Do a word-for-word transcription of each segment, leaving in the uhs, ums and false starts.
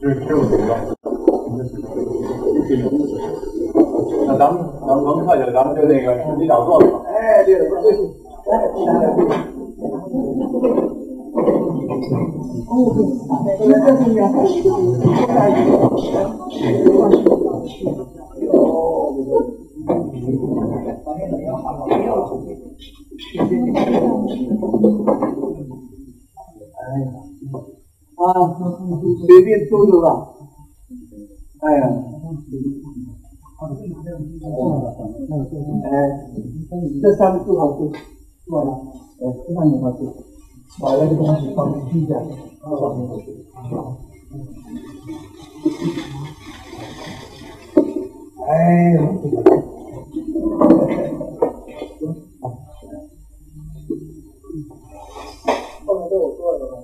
十十五分钟。那咱们咱们甭客气了，咱们就那个自己找座吧。哎，对了，对对，来，来来对。 啊，随便抽抽吧。哎呀，哎，这三个字好吃，做了，哎，非常有好吃。把那个东西放进去一下，哎呦，后面都我做的吧。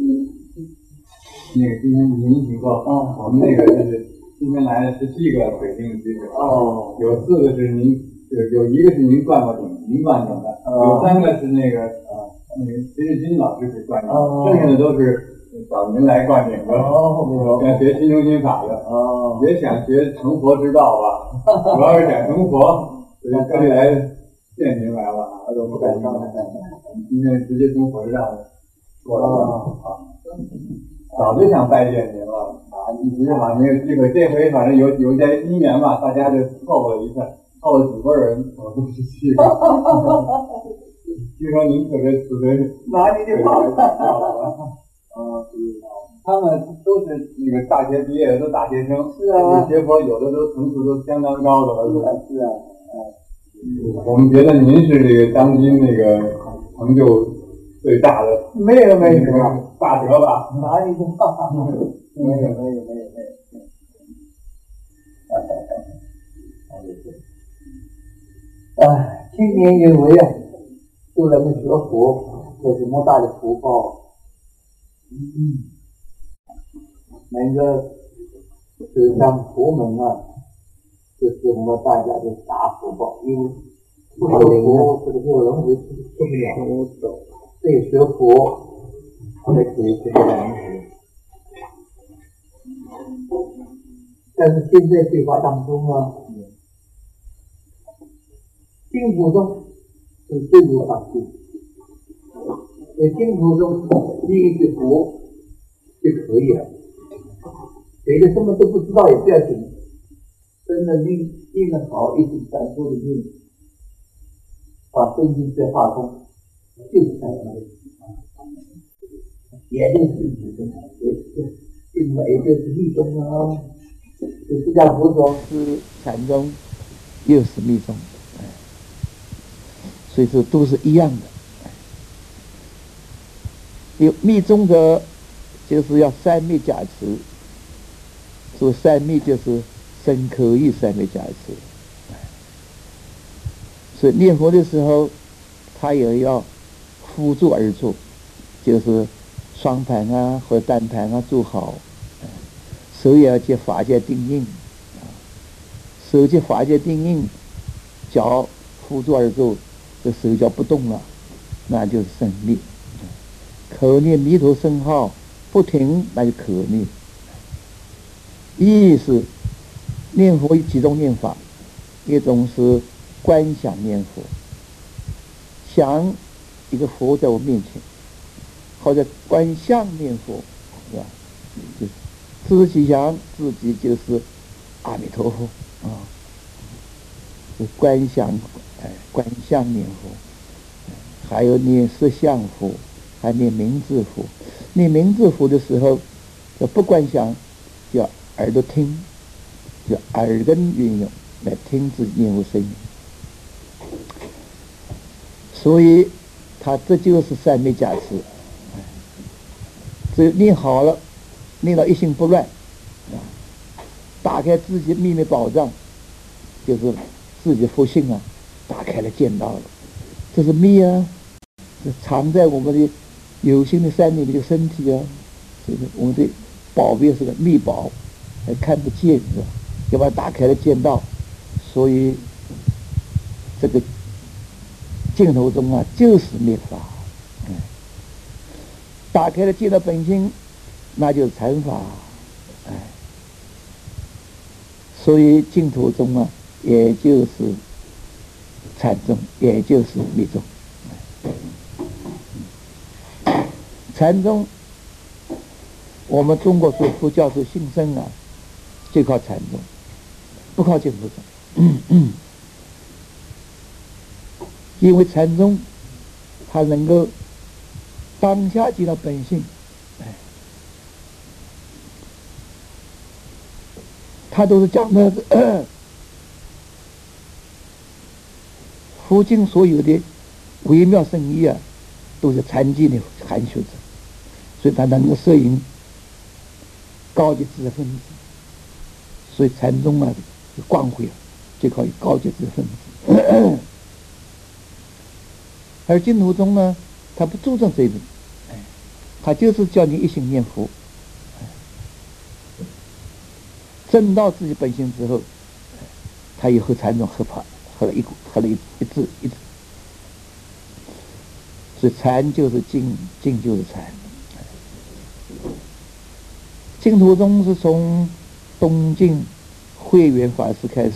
那个今天您请过啊，我们那个就是今天来的十七个北京的居士哦，有四个是您，有有一个是您灌过顶，您灌顶的，有三个是那个啊那个徐志军老师给灌顶，剩下的都是找您来灌顶的哦，想学新中心法的哦，也想学成佛之道吧，主要是想成佛，所以特地来见您来了啊，都不敢当，今天直接从佛之道过来了啊。早就想拜见您了啊！一直好没有机会，这回反正有有一些因缘吧，大家就凑合一下，凑了几拨人，我都是去了。据说您特别慈悲， 哪里的话？ 啊，他们都是那个大学毕业的，都大学生， 是啊， 学佛有的都层次都相当高的了， 是啊，是啊， 哎，我们觉得您是这个当今那个成就最大的， 没有没有大德吧？ 哪里的话？没有没有没有没有没有。哎，青年有为啊，做人们学佛，这是莫大的福报。嗯，能够走上佛门啊，这是我们大家的大福报，因为不学佛，这个有人会出不了。我走，对，学佛才可以这个样子。但是现在对话当中啊，净土中是最有法性，在净土中念一句佛就可以了，别的什么都不知道也不要紧，真的念念得好，一直反复的念，把圣经再化通，就是这样的，也就是净土中，也是并没就是密宗啊。这释迦佛说是禅宗，又是密宗，所以说都是一样的。有密宗的，就是要三昧加持，所以三昧就是身口意三昧加持。所以念佛的时候，他也要辅助而做，就是双盘啊或单盘啊做好。手也要接法界定印，手接法界定印，脚辅助而做，这手脚不动了，那就是生灭。口念弥陀圣号不停，那就可灭。意是念佛有几种念法，一种是观想念佛，想一个佛在我面前，或者观相念佛，是吧？就是自己想自己就是阿弥陀佛啊，是观想，哎，观相念佛，还有念色相佛，还念名字佛。念名字佛的时候，要不观想，要耳朵听，就耳根运用来听自己念佛声音。所以，他这就是三昧加持。只有念好了。念到一心不乱，啊，打开自己秘密宝藏，就是自己佛性啊，打开了见到了，这是密啊，这藏在我们的有形的山里面的身体啊，这个我们的宝贝是个密宝，还看不见是吧？要把它打开了见到，所以这个镜头中啊，就是密法，嗯，打开了见到本心。那就是禅法，哎， 所以净土宗啊，也就是禅宗，也就是密宗。禅宗，我们中国说佛教是兴盛啊，就靠禅宗，不靠净土宗。嗯嗯，因为禅宗它能够当下见到本性，哎，它都是讲的呃佛经所有的微妙深意啊，都是禅机的含蓄着，所以它能够摄引高级知识分子。所以禅宗啊，光辉啊，就靠高级知识分子。而净土宗呢，它不注重这一点，哎，它就是叫你一心念佛，证到自己本性之后，它也和禅宗合法合了一合了一一致一致。所以禅就是净，净就是禅。净土宗是从东晋慧远法师开始，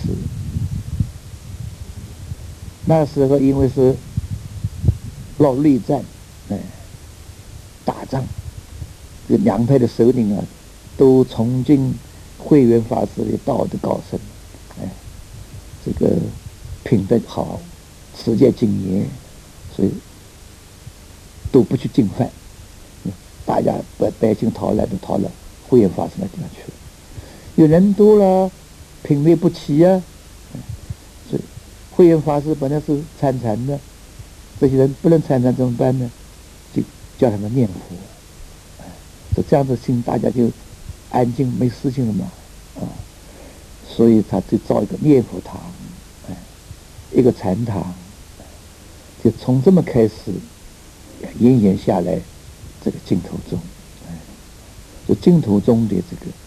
那时候因为是闹内战，哎，打仗，这两派的首领啊，都崇敬慧远法师的道德高深，哎，这个品德好，持戒谨严，所以都不去进犯，大家百百姓逃来都逃了慧远法师那地方去了。有人多了，品味不齐啊，所以慧远法师本来是参禅的，这些人不能参禅怎么办呢？就叫他们念佛，就这样子心大家就安静没事情了嘛，啊，所以他就造一个念佛堂，哎，一个禅堂，就从这么开始延延下来，这个净土宗，哎，就净土宗的这个。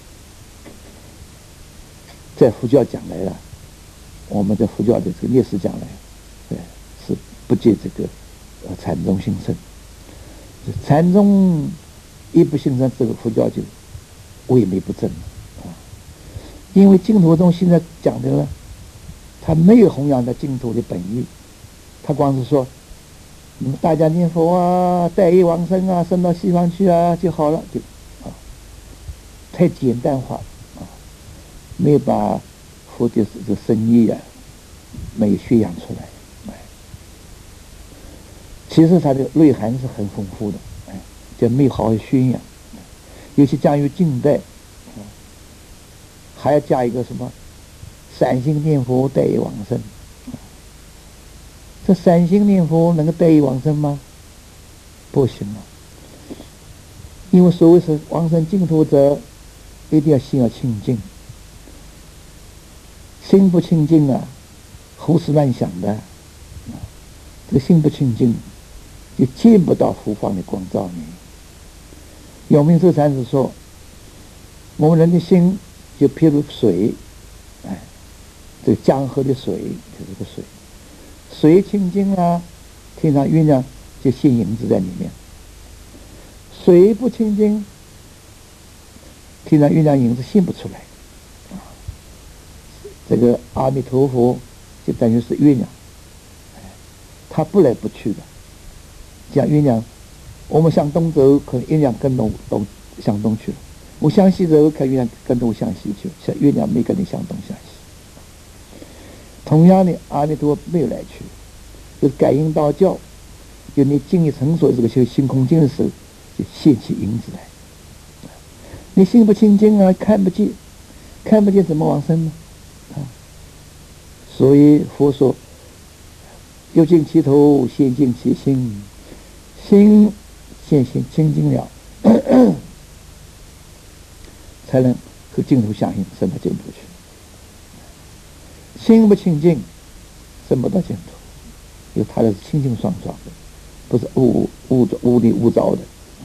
在佛教讲来了，我们在佛教的这个历史讲来，对，是不借这个呃禅宗兴盛。禅宗一不兴盛，这个佛教就萎靡不振了啊。因为净土宗现在讲的呢，他没有弘扬的净土的本意，他光是说，你们大家念佛啊，带业往生啊，升到西方去啊就好了，就啊，太简单化了。没有把佛的这个深意啊，没有宣扬出来，哎，其实它的内涵是很丰富的，哎，就没有好好宣扬，尤其将于近代，还要加一个什么散心念佛带业往生，这散心念佛能够带业往生吗？不行啊，因为所谓是往生净土者，一定要心要清净。心不清净啊，胡思乱想的，这个心不清净，就见不到佛法的光照你。永明寿禅师说，我们人的心就譬如水，哎，这个江河的水就是个水，水清净啊，天上月亮就现影子在里面；水不清净，天上月亮影子现不出来。这个阿弥陀佛就等于是月亮，它不来不去的。像月亮，我们向东走，可能月亮跟东东向东去了；我向西走，看月亮跟东向西去了。像月亮没跟你向东向西。同样的，阿弥陀佛没有来去，就是感应道教，就你经一成熟这个修性空经的时候，就现起影子来。你心不清净啊，看不见，看不见怎么往生呢？啊，所以佛说，又尽其头，先尽其心，心先先清净了，咳咳才能和净土相应，升到净土去。心不清净，升不到净土，因为它是清净爽爽的，不是污污污里污糟的。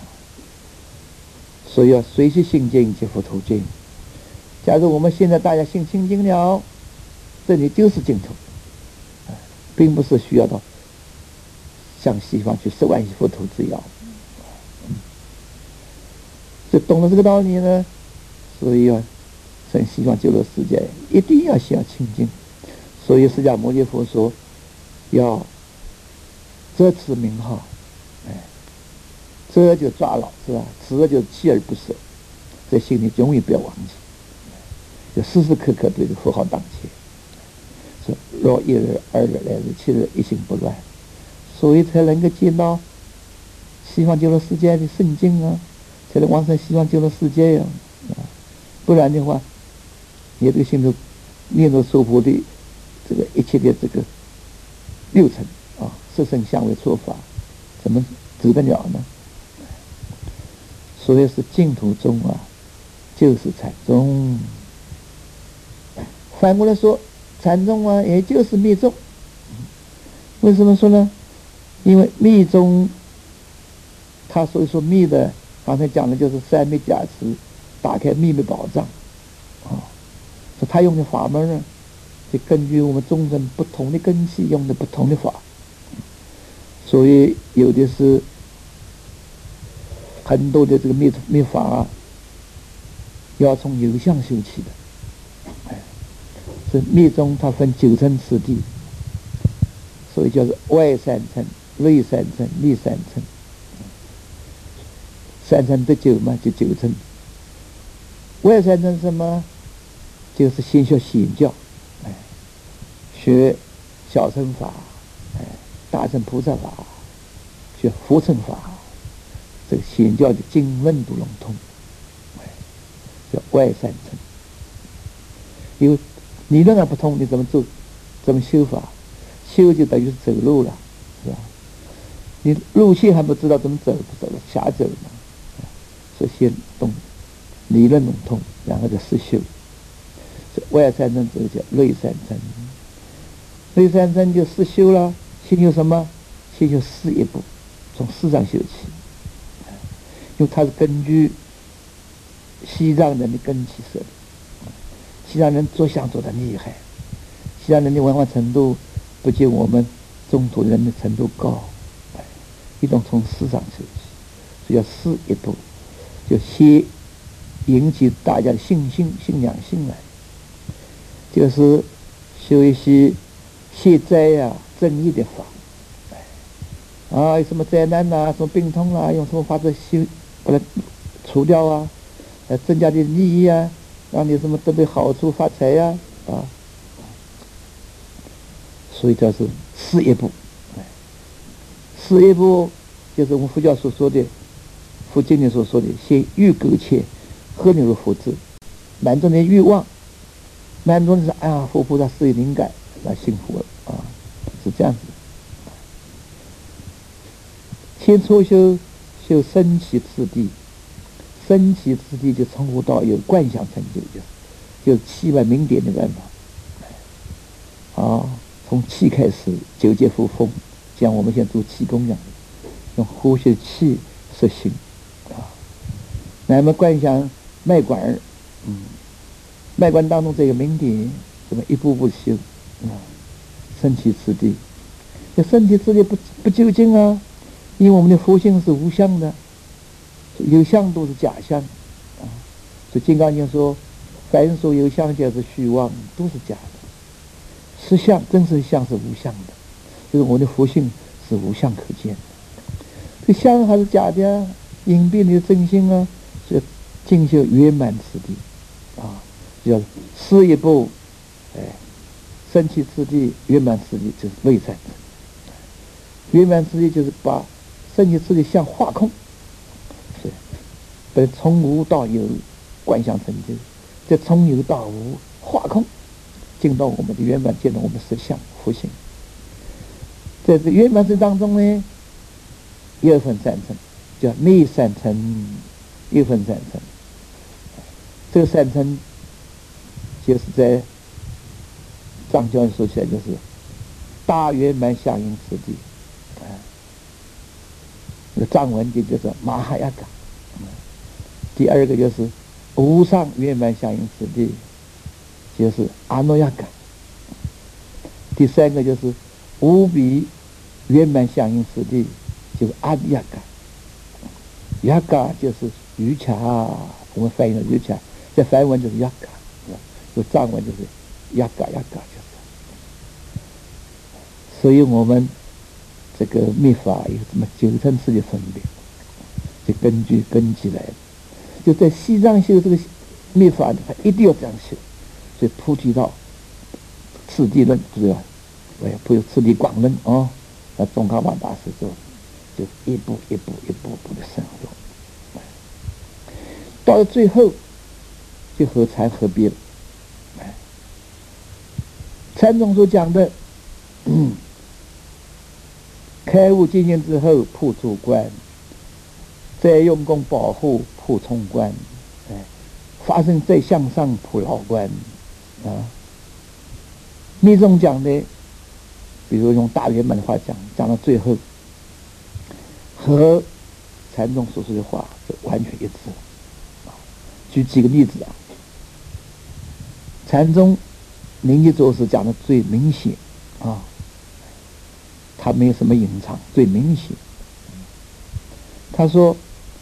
所以要随其心净，即佛土净。假如我们现在大家心清净了，这里就是净土，并不是需要到向西方去十万亿佛土之遥。这懂了这个道理呢，所以要生希望极乐世界，一定要先要清净。所以释迦牟尼佛说，要遮持名号，哎，遮就抓牢是吧？持就锲而不舍，在心里永远不要忘记，就时时刻刻对着佛号当切。说若一日、二日、来日、七日，一心不乱，所以才能够见到西方极乐世界的圣境啊，才能往生西方极乐世界呀、啊。不然的话，你这个心头念着娑婆的这个一切的这个六尘啊，色声香味触法，怎么走得了呢？所以是净土宗啊，就是禅宗。反过来说，禅宗啊，也就是密宗。为什么说呢？因为密宗，他所以说密的，刚才讲的就是三密加持，打开秘密宝藏啊。说他用的法门呢，就根据我们众生不同的根器，用的不同的法。所以有的是很多的这个密密法啊，要从有相修起的。哎，是密宗它分九层次第，所以叫做外三层、内三层、密三层。三层得九嘛，就九层。外三层是什么？就是先学显教，哎，学小乘法，哎，大乘菩萨法，学佛乘法，这个显教的经文都笼统，哎，叫外三层。因为理论上不通，你怎么做？怎么修法？修就等于是走路了，是吧？你路线还不知道怎么走，不走了瞎走嘛。所以先懂理论笼统，然后再实修。外三层这个叫内三层，内三层就实修了。先修什么？先修事一步，从事上修起。因为它是根据西藏人的根器设的。西藏人做相做得厉害，西藏人的文化程度不及我们中土人的程度高，一定从事上修起，所以叫事一步，就先引起大家的信心、信仰心来。就是修一些消灾呀、正义的法，啊，有什么灾难呐、啊、什么病痛啦、啊，用什么法子修把它除掉啊，呃，增加点利益啊，让你什么得到好处、发财呀、啊，啊，所以叫是事业部。事业部就是我们佛教所说的，佛经里所说的，先欲苟且，何能如佛智，满足你的欲望。蛮多人说：“哎呀，佛菩萨事业灵感，那幸福了啊！”是这样子。先初修修升起次第，升起次第就从无到有，观想成就，就是就是气脉明点的办法。啊，从气开始，九界复风，像我们现在做气功一样，用呼吸气摄心啊。那么观想脉管儿，嗯。脉管当中这个明点，怎么一步步修啊？身体次第，这身体次第不不究竟啊，因为我们的佛性是无相的，有相都是假相啊。所以《金刚经》说：“凡所有相，皆是虚妄，都是假的。实相真实相是无相的，就是我们的佛性是无相可见的。这相还是假的啊，隐蔽你的真心啊，所以进修圆满次第啊。”叫事一步，哎，升起次第，圆满次第就是内三层。圆满次第就是把升起次第像化空，是，把从无到有，观想成就，再从有到无化空，进到我们的圆满，见到我们实相佛性。在这圆满之当中呢，又分三层，叫内三层，又分三层。这个三层。就是在藏教说起来，就是大圆满相应次第，啊，那个藏文就叫做马哈亚嘎。第二个就是无上圆满相应次第，就是阿诺亚嘎。第三个就是无比圆满相应次第，就是阿迪亚嘎。亚嘎就是瑜伽，我们翻译的瑜伽，在梵文就是亚嘎。 这藏文就是呀嘎呀嘎，就是。所以我们这个密法有这么九层次的分别，就根据根基来的。就在西藏修这个密法，他一定要这样修。所以菩提道、次第论，对吧？哎，不有次第广论哦。那宗喀巴大师就就一步一步一步步的深入，到了最后就合禅合别了。禅宗所讲的，嗯，开悟经验之后破诸观，再用功保护破冲观，哎，发生再向上破牢观啊。密宗讲的，比如用大圆满的话讲，讲到最后，和禅宗所说的话是完全一致。举几个例子啊，禅宗灵济祖师讲的最明显啊，他没有什么隐藏，最明显。他说，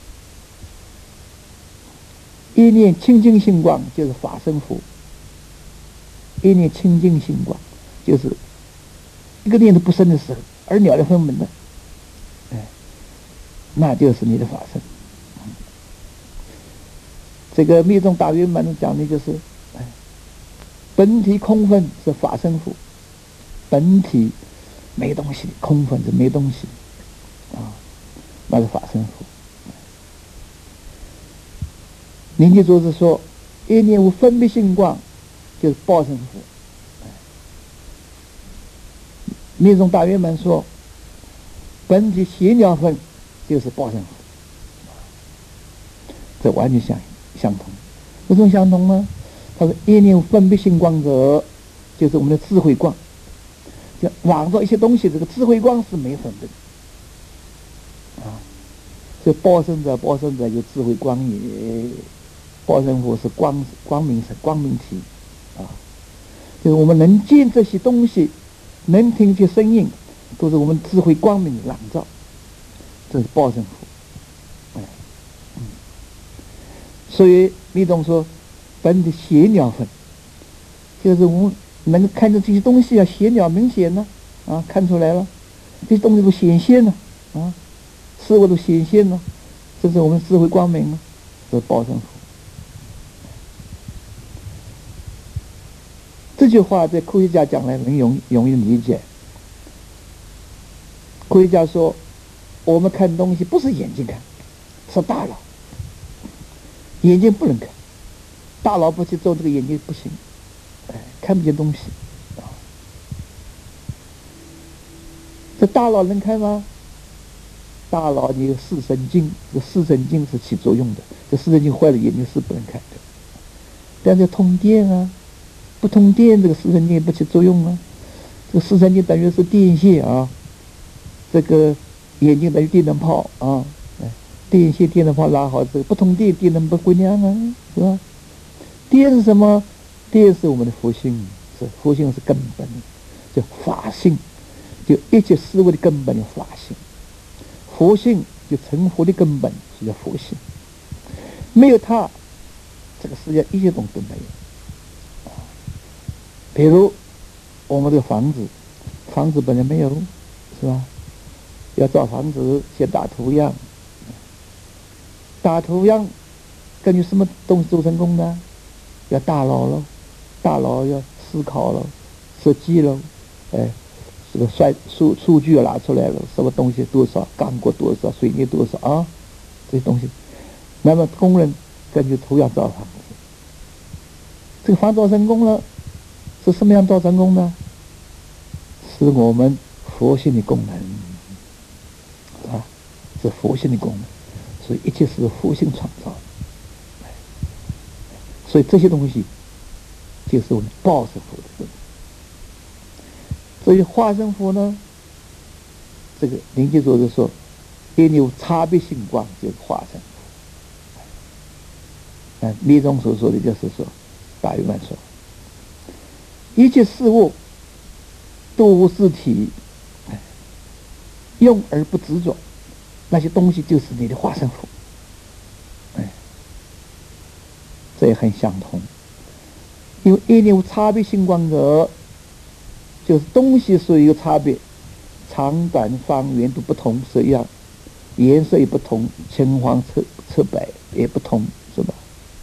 一念清净心光就是法身佛，一念清净心光就是一个念头不生的时候，而了了分门的，哎，那就是你的法身。这个密宗大圆满讲的就是，哎，本体空分是法身佛，本体没东西，空分是没东西，啊，那是法身佛。灵济祖师说，一念无分别性光，就是报身佛。密宗大圆满说，本体邪鸟分就是报身佛，这完全相相同。为什么相同呢？他说，一念无分别性光者，就是我们的智慧光。就网上一些东西，这个智慧光是没分别的啊。所以报身者，报身者有智慧光也。报身佛是光光明神光明体啊，就是我们能见这些东西，能听这些声音，都是我们智慧光明的朗照，这是报身佛。哎，嗯，所以密宗说，本体邪鸟分，就是我们能够看见这些东西啊，邪鸟明显呢，啊，看出来了，这些东西都显现了，啊，事物都显现了，这是我们智慧光明了，这是报身佛。这句话在科学家讲来很容容易理解。科学家说，我们看东西不是眼睛看，是大脑。眼睛不能看，大脑不去做这个眼睛不行，哎，看不见东西。啊，这大脑能看吗？大脑你有视神经，这个视神经是起作用的，这视神经坏了，眼睛是不能看的。但是通电啊。不通电，这个视神经不起作用啊。这个视神经等于是电线啊，这个眼睛等于电灯泡啊，电线电灯泡拉好，这个不通电，电灯不会亮啊，是吧？电是什么？电是我们的佛性，是佛性是根本，叫法性，就一切事物的根本叫法性。佛性就成佛的根本，是叫佛性。没有它，这个世界一切东西都没有。比如我们这个房子，房子本来没有，是吧？要造房子，先打图样，打图样根据什么东西做成功的？要大脑了，大脑要思考了，设计了，哎，这个算数数据要拿出来了，什么东西多少，钢骨多少，水泥多少啊，这些东西。那么工人根据图样造房子，这个房子成功了。是什么样造成功呢？是我们佛性的功能，啊，是佛性的功能，所以一切是佛性创造的。所以这些东西就是我们报身佛的功能。至于化身佛呢，这个灵济祖师说，因有差别性光就是化身佛。啊，密宗所说的就是说，大圆满说。一切事物都无自体，用而不执着，那些东西就是你的化身佛。哎，这也很相同。 因为一念无差别性光者，就是东西是有差别，长短方圆都不同，是一样，颜色也不同，青黄赤赤白也不同，是吧？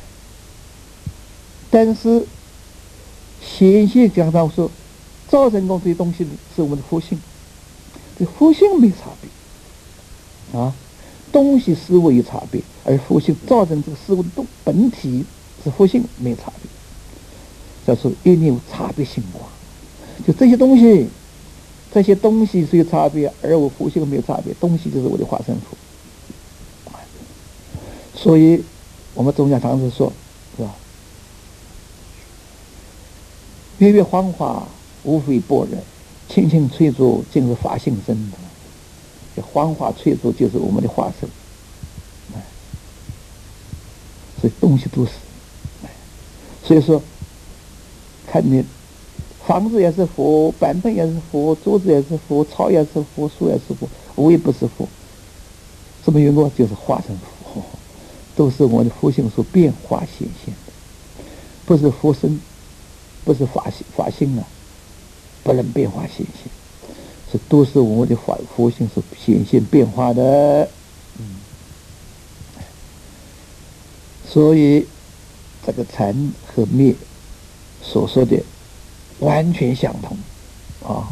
但是显现讲到说，造成功这些东西是我们的佛性，这佛性没差别啊，东西事物有差别，而佛性造成这个事物的本体是佛性没差别。叫做一念无差别性光，就这些东西，这些东西是有差别，而我佛性没有差别，东西就是我的化身佛。所以我们宗教常是说，是吧？月月黄花无非般若，轻轻吹拂尽是法性身的。这黄花吹拂就是我们的化身，所以东西都是。所以说，看你房子也是佛，板凳也是佛，桌子也是佛，草也是佛，树也是佛，无一不是佛。什么缘故？就是化身佛，都是我的佛性所变化显现的，不是佛身，不是法性法性啊，不能变化显现，是都是我的法佛性所显现变化的。嗯，所以这个禅和灭所说的完全相同啊。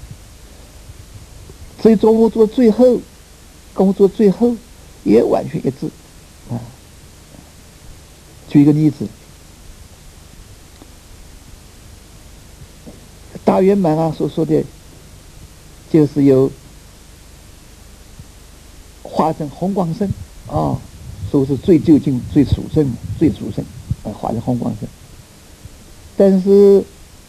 所以中午做最后，工作最后也完全一致啊。举一个例子，大圆满啊所说的，就是有化成红光身啊，说是最究竟、最殊胜、最殊胜啊，化成红光身。但是，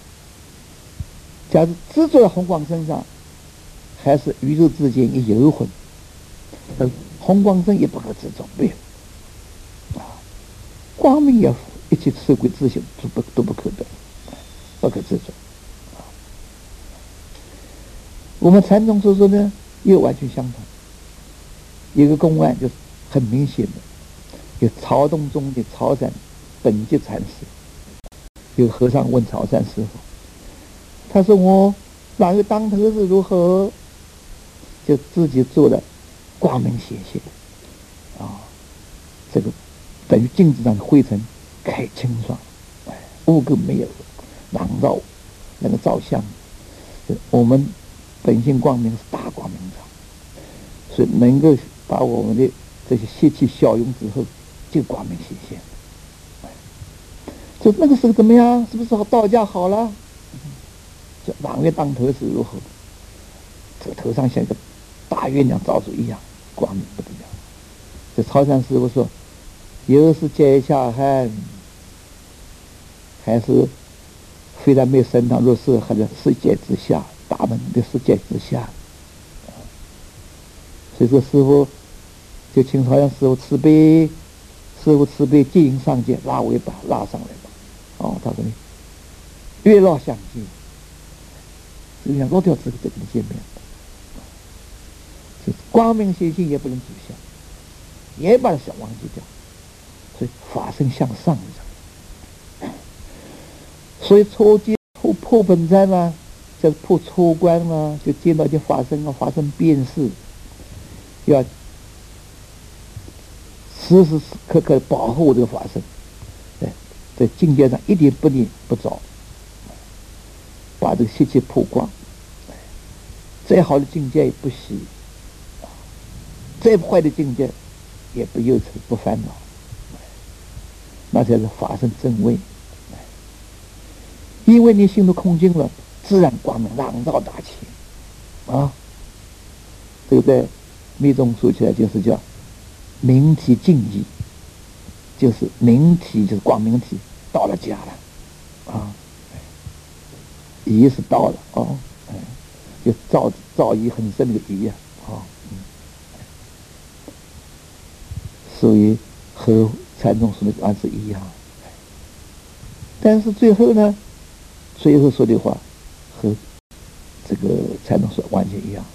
假如执着在红光身上，还是宇宙之间一游魂，呃，红光身也不可执着，没有啊，光明也一切色归自性，都不都不可得，不可执着。我们禅宗所说呢，又完全相同。一个公案就是很明显的，有曹洞宗的曹山本觉禅师，有和尚问曹山师傅，他说我哪个当头是如何？就自己做的光明显现啊，这个等于镜子上的灰尘开清爽，哎，污垢没有，朗照那个照相，我们本性光明是大光明照，所以能够把我们的这些邪气消融之后，就光明显现。说那个时候怎么样？是不是道家好了？这朗月当头是如何？这个头上像一个大月亮照住一样，光明不得了。这曹山师傅说，又是阶下汉，还是非但没有升堂入室，还在世界之下，大门的世界之下。所以说师傅就请曹山师傅慈悲，师傅慈悲接引上界，拉尾巴拉上来吧。哦，他说你月老相见，就像老掉这个这个见面，就是光明显现也不能走向，也把它想忘记掉，所以法身向上的。所以初见破破本瞻啊，就是破初观啊，就见到就发生啊，发生变事，要时时刻刻保护这个法身，在在境界上一点不念不着，把这个邪气破光。再好的境界也不喜，再坏的境界也不忧愁不烦恼，那才是法身正位。因为你心都空净了，自然光明朗照大气啊。这个在密宗说起来就是叫明体净意，就是明体就是光明体到了家了啊，仪是到了哦，就造造诣很深的仪啊，啊，嗯，所以和禅宗说的完是一样，但是最后呢，最后说的话和这个禅宗说完全一样。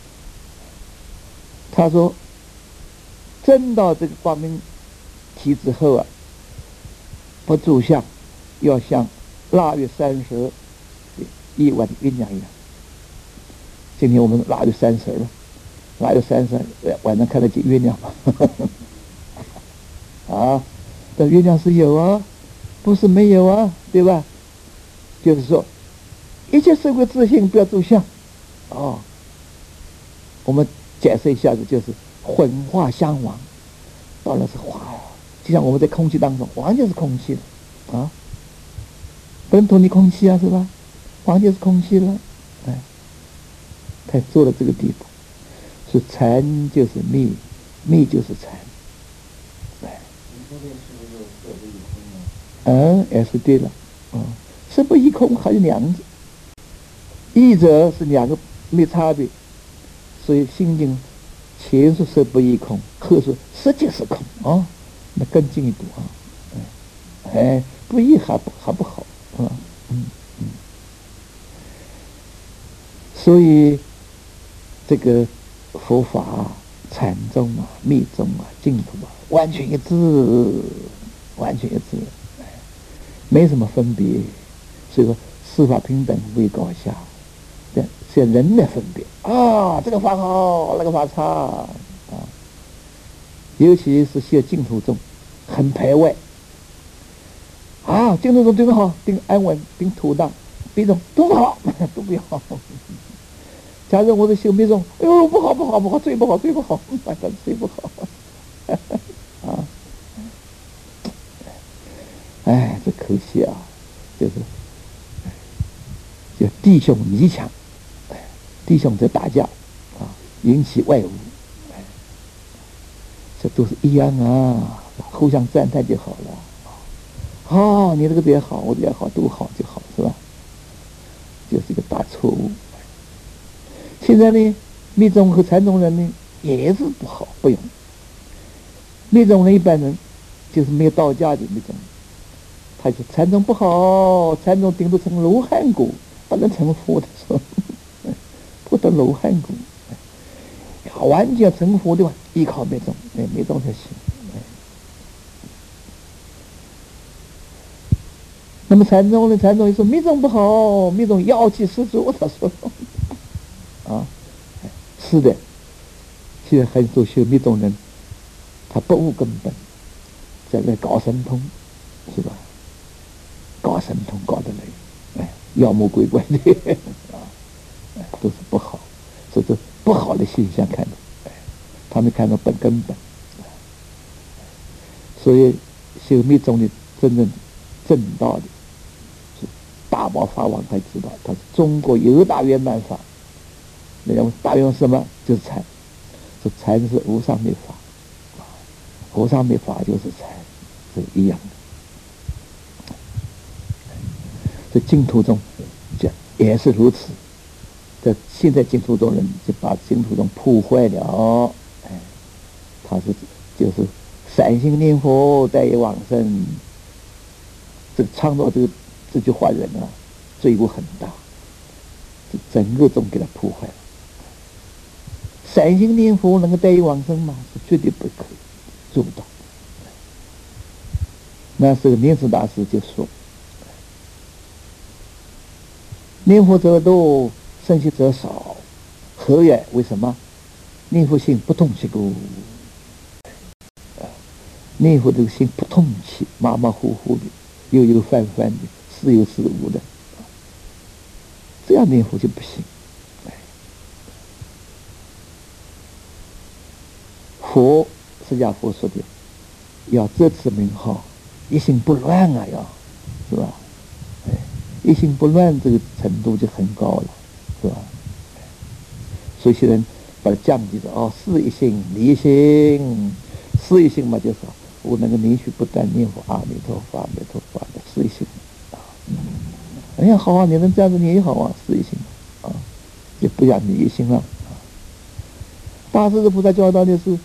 他说，证到这个光明体之后啊，不住相，要像腊月三十夜晚的酝酿一样。今天我们腊月三十了，腊月三十晚上看得见月亮吗？啊，但月亮是有啊，不是没有啊，对吧？就是说，一切受过自性，不要住相。哦，我们解释一下子，就是混化相往，到了是化，就像我们在空气当中，完全是空气了啊，不能脱离空气啊，是吧？完全是空气了，哎，才做到这个地步。是禅就是密，密就是禅。哎，嗯，也是对了，嗯，色不异空还有两者，异者是两个没差别，所以心经前说色不异空，后说色即是空啊、哦，那更进一步啊，哎，哎，不异还不还不好啊，嗯嗯，所以这个佛法啊、禅宗啊、密宗啊、净土啊，完全一致，完全一致，没什么分别。所以说，司法平等，无以高下。对，是人的分别啊，这个法好，那个法差啊。尤其是学净土宗，很排外啊。净土宗对不好，定安稳，定土当，别种都不好，都不要。假如我是修密宗，哎呦，不好不好不好，最不好最不好，反正最不好啊！哎，这可惜啊，就是就弟兄泥墙，弟兄在打架啊，引起外侮，这都是一样啊，互相赞叹就好了。哦，你这个也好，我这也好，都好就好，是吧？就是一个大错误。现在呢，密宗和禅宗人呢也是不好不用。密宗人一般人就是没有道家的密宗，他说禅宗不好，禅宗顶多成罗汉果，不能成佛的说，不得罗汉果。要完全成佛的话，依靠密宗，哎，密宗才行。那么禅宗呢？禅宗一说密宗不好，密宗妖气十足，他说。啊，是的，现在很多修密宗人，他不务根本，在那搞神通，是吧？搞神通搞得来，哎，妖魔鬼怪的啊，都是不好，所以这不好的现象看到，哎，他们看到本根本，所以修密宗的真正正道的，是大宝法王才知道，他是中国有大圆满法。那么大圆是什么？就是禅。说禅是无上的法，无上的法就是禅，是一样的。这净土宗这也是如此。这现在净土宗人就把净土宗破坏了，哎，他是就是散心念佛得以往生。这个创造这个这句话人啊，罪过很大，这整个宗给他破坏了。散心念佛能够得以往生吗？是绝对不可以做不到。那时候念慈大师就说：“念佛者多，生息者少，何也？为什么？念佛心不动其故。念佛这个心不动气，马马虎虎的，悠悠泛泛的，似有似无的，这样念佛就不行。”佛释迦佛说的，要这次名号，一心不乱啊，要是吧？哎，一心不乱这个程度就很高了，是吧？所以现在把它降低了哦，是一心离心，是一心嘛，就是我能够连续不断念佛阿弥陀佛，阿弥陀佛的是一心啊。哎呀，好啊，你能这样子念也好啊，是一心啊，就不要你一心了。大势至菩萨教导的是。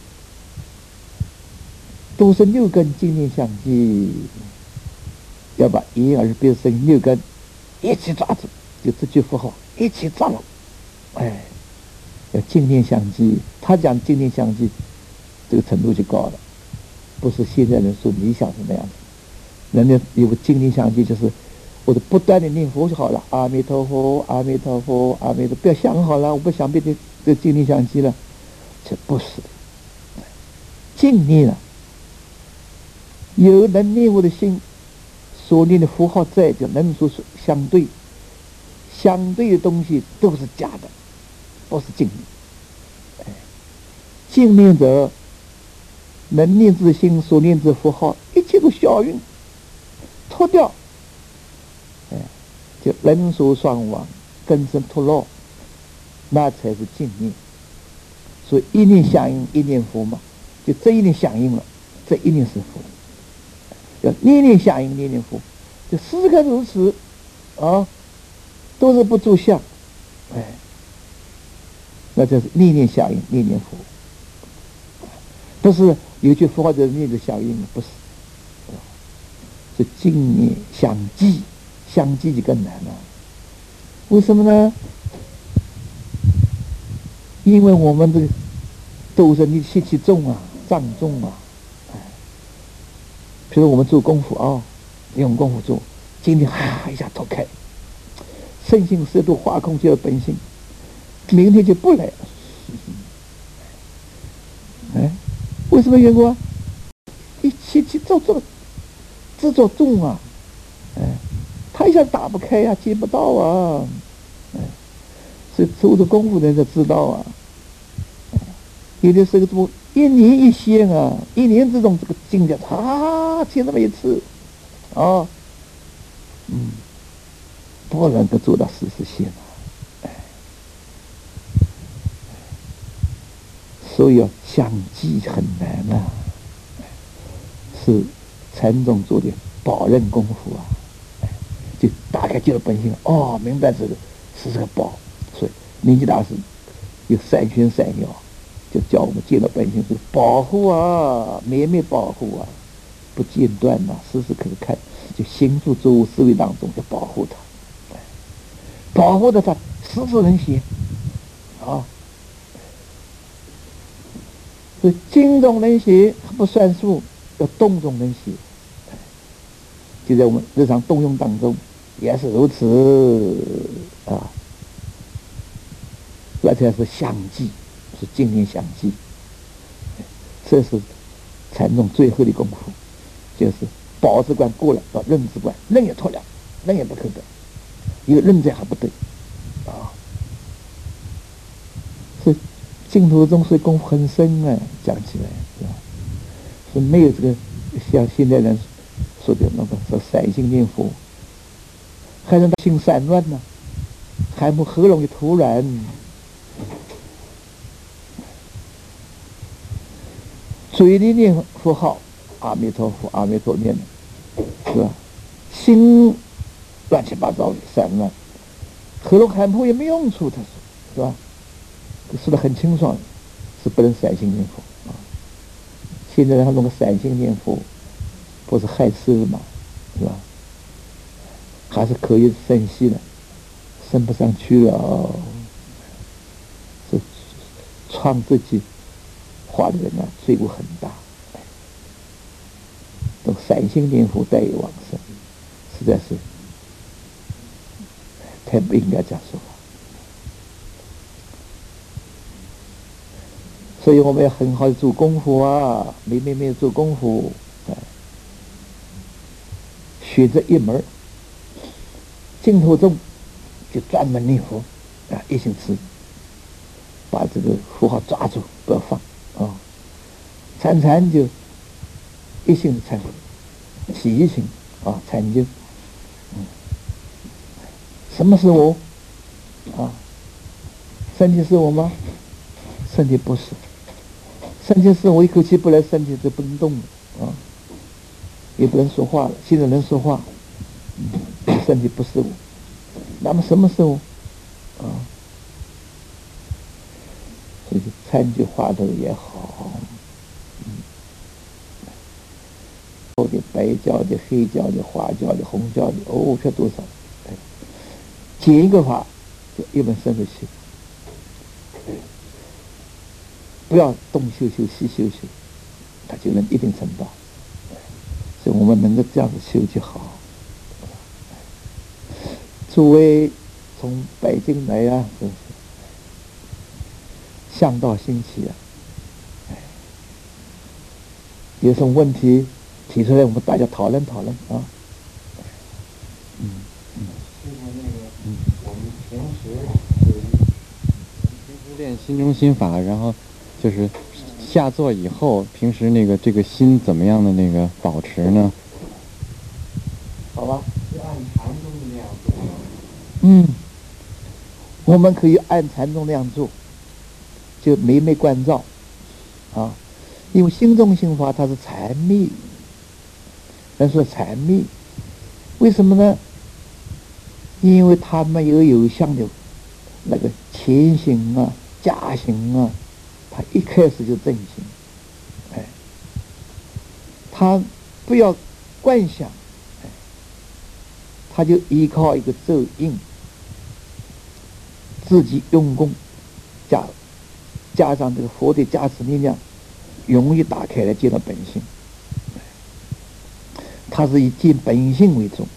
都是六根精念相继，要把一而别生六根一起抓住，就这句符号一起抓了，哎，要精念相继。他讲精念相继，这个程度就高了，不是现在人所理想是那样子。人家有个精念相继，就是或者不断的念佛就好了，阿弥陀佛，阿弥陀佛，阿弥陀佛，不要想好了，我不想别的这经念想记了，这不是的。静念了，有能念佛的心，所念的符号在，就能说是相对，相对的东西都是假的，不是静念。哎，静念者，能念之心所念之符号，一切都消运脱掉，哎，就人所双亡，根深脱落，那才是静念。所以一念相应，一念佛嘛。就这一念响应了，这一念是佛，要念念响应，念念佛，就时刻如此啊，都是不住相，哎，那就是念念响应，念念佛，不是有句佛号就是念着响应，不是，是静念相继，相继就更难了。为什么呢？因为我们这个都是你气气重啊。障重啊，哎，比如我们做功夫啊、哦，用功夫做，今天哈一下脱开，身心色度化空就本性，明天就不来了。哎，为什么缘故啊？一气气做做执着重啊，哎，他一下打不开呀、啊，接不到啊，哎，所以做的功夫人就知道啊，哎、有的时候做。一年一现啊，一年之中这个境界啊，就那么一次，啊，嗯，不能够做到四十现啊，哎，所以要相继很难啊，是禅宗做的保任功夫啊，哎，就大概进了本性，哦，明白这个是这个保，所以年纪大师有三拳三摇。就叫我们见到本性是保护啊，绵绵保护啊，不间断呐、啊，时时刻刻看，就行住坐卧思维当中就保护他，保护的他时时能写啊，所以经中能写不算数，要动中能写，就在我们日常动用当中也是如此啊，那才是相继。是静念相继，这是禅宗最后的功夫，就是保之观过了到认之观，认也脱了，认也不可得，一个认在还不对啊。所以净土宗是功夫很深啊，讲起来是吧？是没有这个像现代人说的那个说散心念佛，还让他心散乱呢、啊，还不喉咙就突然。嘴里念佛号，阿弥陀佛，阿弥陀念的，是吧？心乱七八糟的散乱，喉咙喊破也没用处，他说，是吧？说的很清爽，是不能散心念佛啊。现在他弄个散心念佛，不是害事嘛，是吧？还是可以生息的，升不上去了、哦，是创自己。化的人啊，罪过很大，都散心念佛带有往生，实在是太不应该这样说了。所以我们要很好的做功夫啊，没没没有做功夫，哎，学这一门，净土宗就专门念佛啊，一心持，把这个符号抓住，不要放。啊，参禅就一心参，起一心啊，禅就，嗯，什么是我？啊，身体是我吗？身体不是，身体是我一口气不来，身体就不能动了啊，也不能说话了。现在能说话，嗯，身体不是我，那么什么是我？啊？所以参句话头也好，嗯，有的白教的、黑教的、花教的、红教的，哦，这多少？哎，减一个法，就一本生活修，不要东修修西修修，他就能一定成道。所以我们能够这样子修就好。 诸位从北京来啊，真是向道兴起啊！有什么问题提出来，我们大家讨论讨论啊。 嗯嗯。就是那个，嗯，我们平时就是平时练心中心法，然后就是下座以后，平时那个这个心怎么样的那个保持呢？ 好吧。 是按禅宗的那样做。 嗯，我们可以按禅宗那样做，就眉眉关照啊。因为心中心法它是禅密，人说禅密，为什么呢？因为它没有有相的那个前行啊、假行啊，它一开始就正行，哎，他不要观想，哎，他就依靠一个咒印，自己用功，加加上这个佛的加持力量。容易打开来见到本性，它是以见本性为重，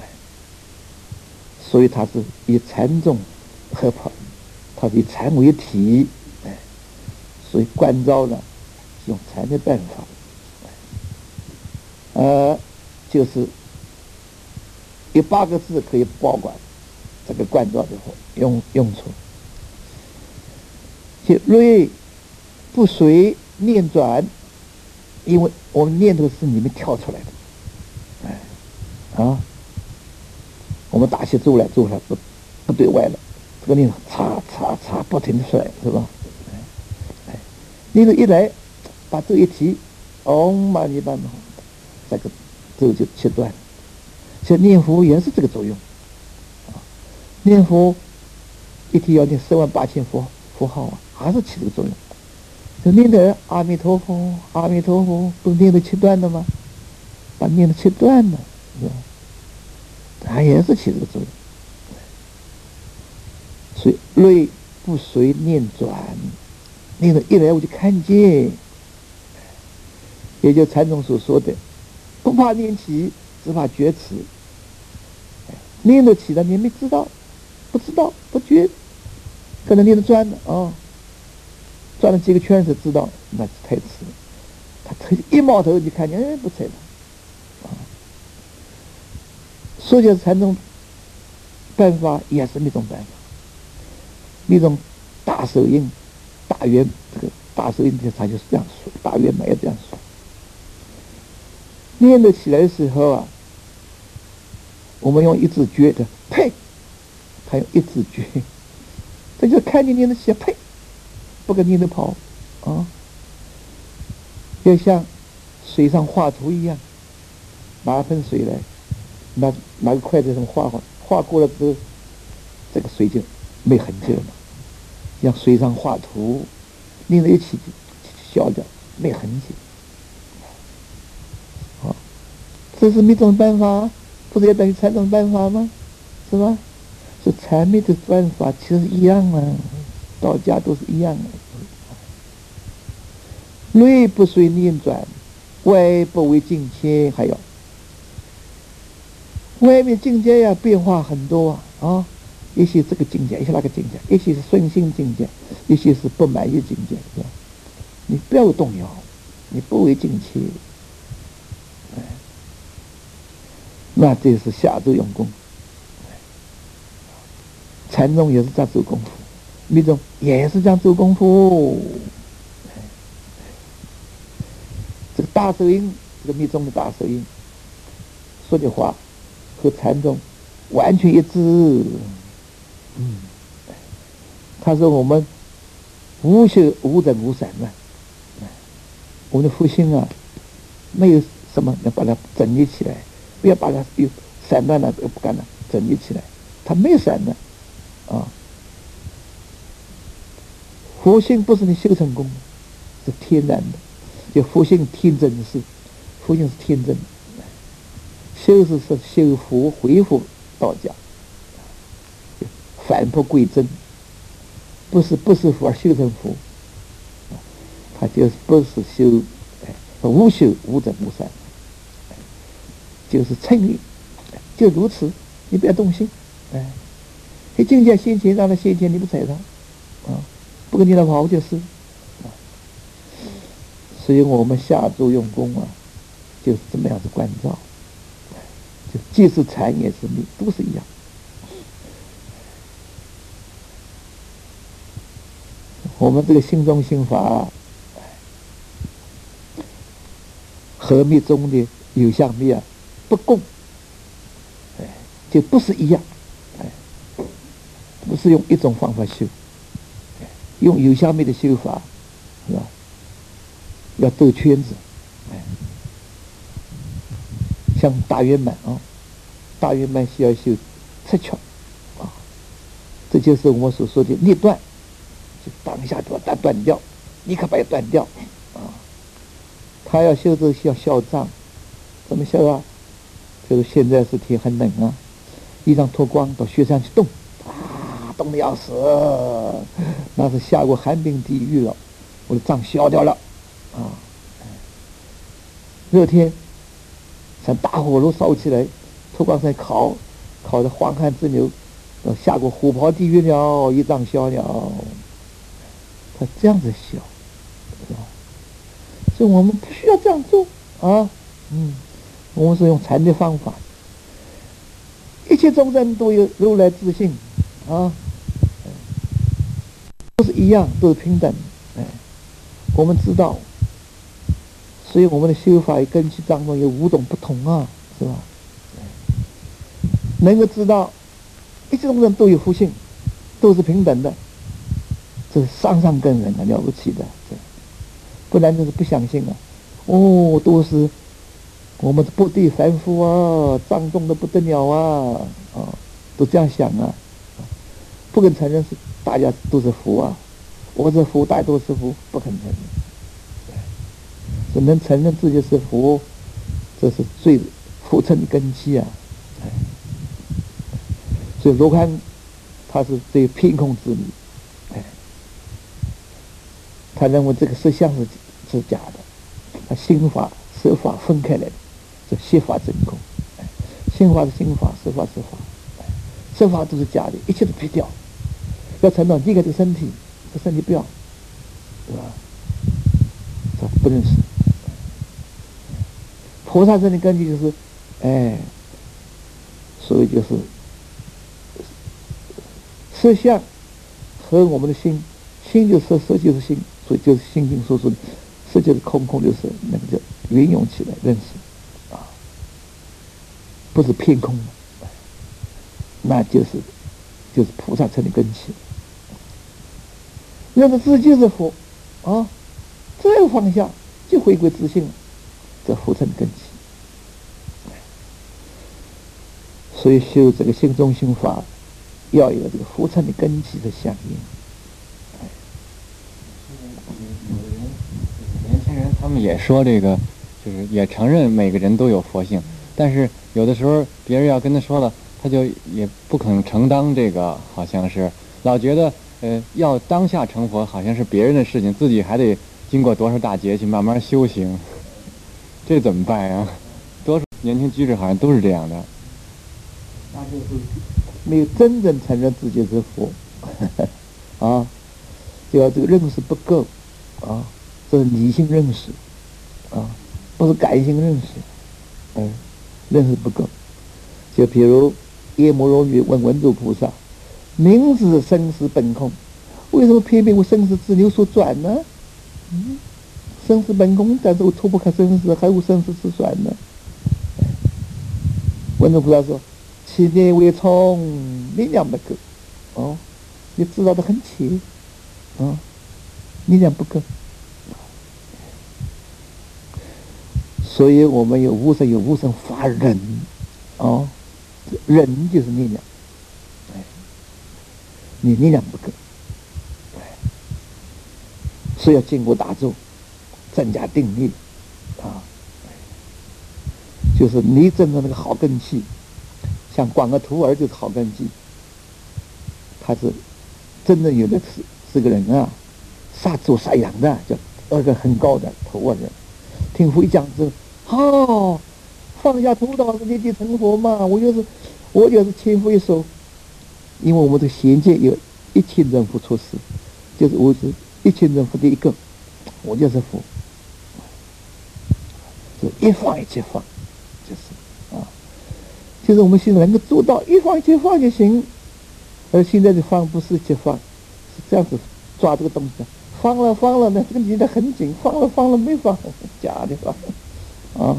所以它是以禅宗合跑，它是以禅为体，所以关照呢用禅的办法，呃，就是有八个字可以保管这个关照的用用处，就锐不随念转，因为我们念头是里面跳出来的，哎，啊，我们打起坐来，坐来不不对外了，这个念头嚓嚓嚓不停的出来，是吧？哎，哎，念头一来，把这一提，嗡嘛呢叭咪，这个咒就切断了。所以念佛也是这个作用，啊，念佛一天要念十万八千佛佛号啊，还是起这个作用。就念的阿弥陀佛，阿弥陀佛，不是念的切断的吗？把念的切断了，是吧？它也是起这个作用。所以锐不随念转，念的一来我就看见，也就禅宗所说的，不怕念起，只怕觉迟。念得起了，你没知道，不知道，不觉，可能念得转了哦。转了几个圈才知道，那太迟了。他推一冒头，你看见，哎，不对了，啊！说起来禅宗办法也是那种办法，那种大手印、大圆这个大手印，他就是这样说，大圆满也这样说。念得起来的时候啊，我们用一字诀的呸，他用一字诀，这就看见念得起来呸。不跟你的跑啊，要像水上画图一样，拿一盆水来，拿拿个筷子上画画，画过了之后，这个水就没痕迹了嘛。像水上画图，拧在一起就消掉，没痕迹。啊，这是一种办法，不是也等于禅宗办法吗？是吧？是禅密的办法，其实一样啊。道家都是一样的，内不随念转，外不为境界，还有外面境界呀变化很多啊啊，一些这个境界，一些那个境界，一些是顺心境界，一些是不满意境界，是吧？你不要动摇，你不为境界，哎，那这是下周用功，禅宗也是在做功夫。密宗也是这样做功夫，这个大手印，这个密宗的大手印说的话和禅宗完全一致。嗯，他说我们无修无整无散乱，我们的复兴啊，没有什么要把它整理起来，不要把它有散乱了，不干了，整理起来，它没有散乱啊。佛性不是你修成功的，是天然的，就佛性天真的事，佛性是天真的。修是是修佛恢复道家，返璞归真，不是不是佛而修成佛，他就是不是修，哎，无修无整无散，就是称义，就如此，你不要动心， 哎，一境界现前，让它现前，你不睬它，啊，不跟你来跑就是。啊，所以我们下注用功啊，就是这么样子关照，就既是禅也是密，都是一样。我们这个心中心法和密中的有相密啊不共，哎，就不是一样，哎，不是用一种方法修，用有相密的修法，是吧？要兜圈子，哎，像大圆满啊，大圆满需要修七窍啊，这就是我们所说的逆断。就当下就把它断掉，立刻把它断掉啊！他要修这需要消胀，怎么消啊？就是现在是天很冷啊，衣裳脱光到雪山去冻啊，冻得要死，那是下过寒冰地狱了，我的胀消掉了啊！热天像大火炉烧起来，脱光身烤，烤得黄汗直流，下过虎豹地狱了，一胀消了。他这样子消，是吧？所以我们不需要这样做啊，嗯，我们是用禅的方法，一切众生都有如来自性啊，都是一样，都是平等，哎，我们知道，所以我们的修法根基当中有五种不同啊，是吧？能够知道一切众生都有福性，都是平等的。这是上上根人啊，了不起的，这不然就是不相信啊！哦，都是我们的不地凡夫啊，藏重的不得了啊！啊，都这样想啊，不肯承认是大家都是佛啊，我是佛，大家都是佛，不肯承认。只能承认自己是佛，这是最佛乘的根基啊！所以罗汉他是最偏空之理。他认为这个色相是是假的，他心法色法分开来的，这邪法真空，心法是心法，色法是法，色法都是假的，一切都撇掉，要承认这个这个身体，这身体不要，对吧？这不认识。菩萨真的根基就是，哎，所以就是色相和我们的心，心就是色，色就是心。所以就是心经所说的，色就是空，空就是那个叫运用起来认识，啊，不是偏空的，那就是就是菩萨乘的根器。认识自己就是佛，啊，这个放下就回归自性了，这佛乘的根器。所以修这个心中心法，要有这个佛乘的根基的响应。 他们也说这个，就是也承认每个人都有佛性，但是有的时候别人要跟他说了，他就也不肯承担这个，好像是老觉得呃要当下成佛好像是别人的事情，自己还得经过多少大劫去慢慢修行，这怎么办呀？多数年轻居士好像都是这样的， 那就是没有真正承认自己是佛啊，就要这个认识不够啊。这是理性认识，啊，不是感性认识，嗯，认识不够。就比如夜摩罗女问文殊菩萨：“明知生死本空，为什么偏偏为生死之流所转呢？嗯，生死本空，但是我脱不开生死，还有生死之转呢？”文殊菩萨说：“其内为从，力量不够。哦，你知道的很浅，啊，力量不够。”所以我们有无生有无生法忍，哦，忍就是力量，哎，你力量不够，哎，所以要经过打坐，增加定力，啊，就是你真的那个好根器，像广个徒儿就是好根基，他是真的有的是是个人啊，杀猪杀羊的，叫那个很高的徒儿人，听佛一讲之后。哦，放下屠刀是立地成佛嘛！我就是，我就是千佛一手， 因为我们这个衔接有一清真佛出世，就是我是一清真佛的一个，我就是佛，就一放一切放，就是啊，就是我们现在能够做到一放一切放就行，而现在的放不是一切放，是这样子抓这个东西的，放了放了呢，这个离得很紧，放了放了没放，假的放，啊，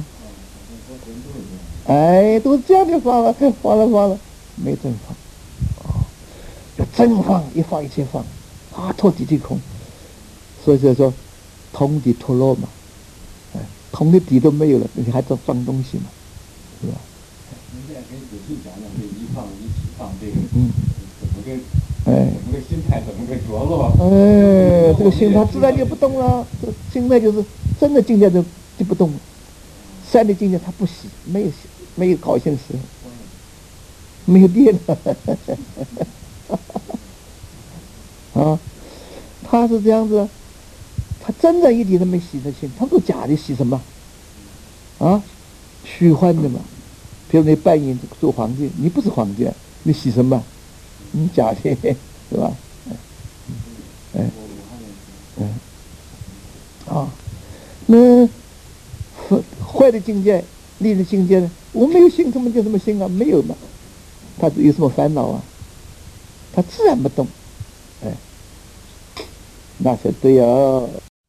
哎，都是这样的放了，放了放了，没真放。要真放，一放一切放，啊，脱底即空，所以就说通底脱落嘛，哎，通的底都没有了，你还装装东西嘛，是吧？ 您现在可以仔细讲讲这一放一起放这个， 嗯， 怎么个， 哎， 怎么个心态，怎么个着落？ 哎，这个心它自然就不动了，这心态就是真的境界就就不动了，善的境界它不喜，没有没有高兴时候，没有电了。啊，他是这样子，他真正一点都没喜的心，他都假的喜什么？啊，虚幻的嘛。比如你扮演做皇帝，你不是皇帝，你喜什么？你假的，是吧？哎，哎，啊，那坏的境界、利的境界呢？我没有心，他们就什么心啊？没有嘛，他有什么烦恼啊？他自然不动。哎，那是对哦。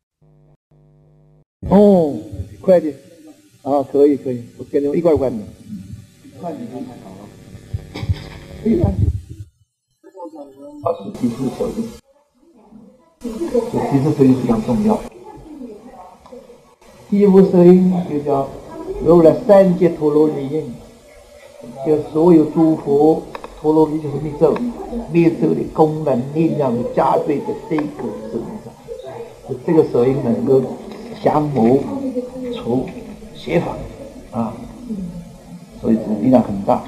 哦，快点啊，可以可以，我跟你们一块儿关的。快点就太好了。可以关系。啊，是第四手印，这第四手印非常重要。第五手印就叫如来三界陀罗尼印，就所有诸佛。陀罗尼就是密咒，密咒的功能力量加倍的这个手印上，这个手印能够降魔除邪法啊，所以这力量很大。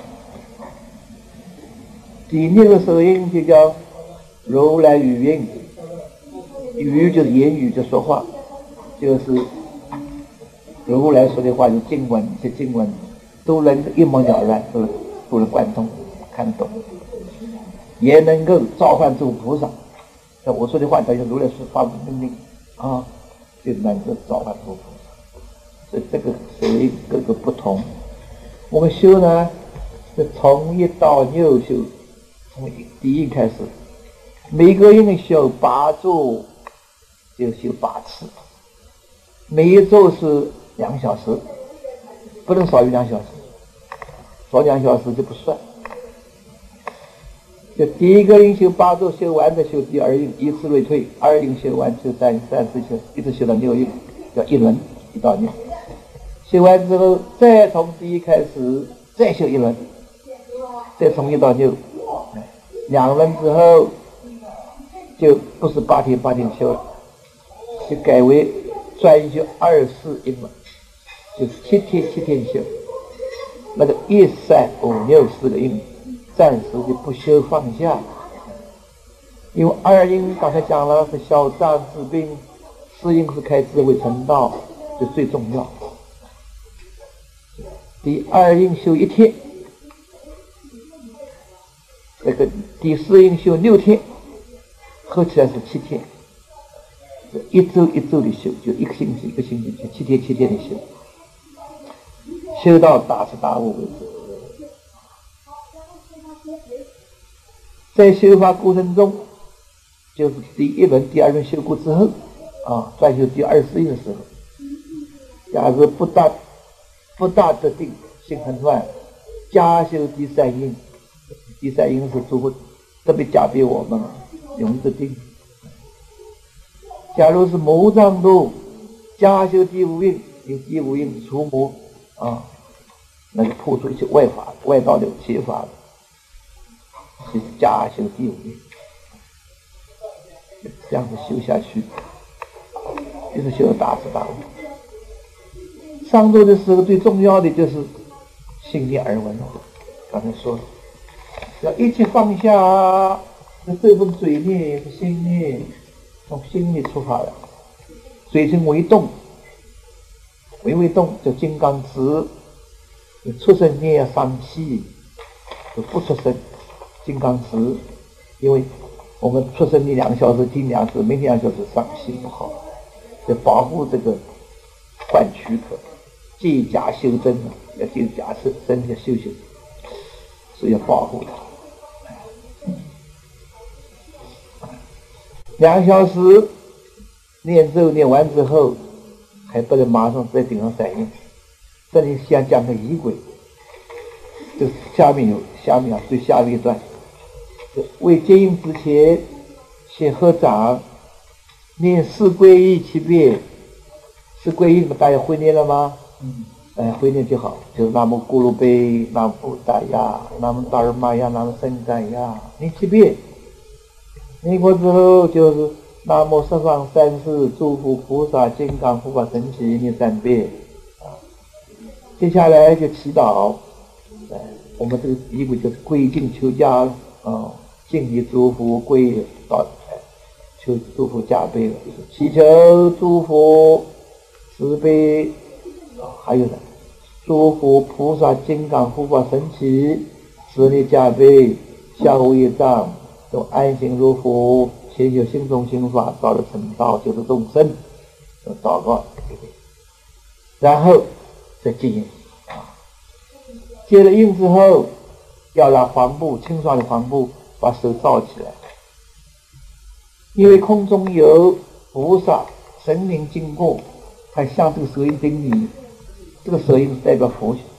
第六个手印就叫如来语音，语就是言语，就说话，就是如来说的话，有经文，这经文都能一目了然，都能都能贯通。看懂，也能够召唤诸菩萨。像我说的话，等于如来是发布命令啊，就能够召唤诸菩萨。所以这个所以各个不同。我们修呢，是从一到六修，从第一开始，每个人修八座，就修八次，每一座是两小时，不能少于两小时，少两小时就不算。就第一个印修八座，修完再修第二印，以此类推，二印修完修三印，三次修，一直修到六印，叫一轮一到六。修完之后，再从第一开始再修一轮，再从一到六，两轮之后就不是八天八天修了，就改为专修二四印了，就是七天七天修。那个一三五六四个印。暂时就不修放下，因为二因刚才讲了是消障治病，四因是开智慧成道，这最重要。第二因修一天，那个第四因修六天，合起来是七天，一周一周的修，就一个星期一个星期，就七天七天的修，修到大彻大悟为止。在修法过程中，就是第一轮、第二轮修过之后，啊，专修第二四印的时候，假如不大不大得定，心很乱，加修第三印，第三印是诸佛特别加俾我们容易得定。假如是魔障多，加修第五印，用第五印除魔啊，那就破除一些外法、外道的邪法。是加修第五印，这样子修下去，一直修到大彻大悟。上座的时候最重要的就是心念耳闻，刚才说了，要一切放下，这份嘴念是心念，从心里出发的，嘴唇微动，微微动叫金刚持，出生念要伤气，就不出声。 金刚石，因为我们出生的两个小时听两小时，明天两小时伤心不好，要保护这个换躯壳，借假修真啊，要借假身身体修修，所以要保护它。两个小时念咒念完之后，还不能马上再顶上散印。这里先讲个仪轨，这下面有下面啊最下面一段，未接印之前，先合掌，念四皈依七遍。四皈依大家会念了吗？嗯，哎，会念就好，就是南无咕噜贝，南无布达呀，南无达尔玛呀，南无僧赞呀，念七遍。念过之后就是南无十方三世诸佛菩萨金刚护法神奇念三遍啊。接下来就祈祷，哎，我们这个仪轨就是归敬求加啊，敬礼诸佛归到求诸佛加倍了，祈求诸佛慈悲，还有呢，诸佛菩萨金刚护法神奇慈力加倍，消无业障。都安心如佛，先修心中心法，早日成道，救度众生。祷告，然后再接印啊。接了印之后，要拿黄布，清爽的黄布，把手罩起来。因为空中有菩萨、神灵经过，还向这个手印顶礼，这个手印代表佛性。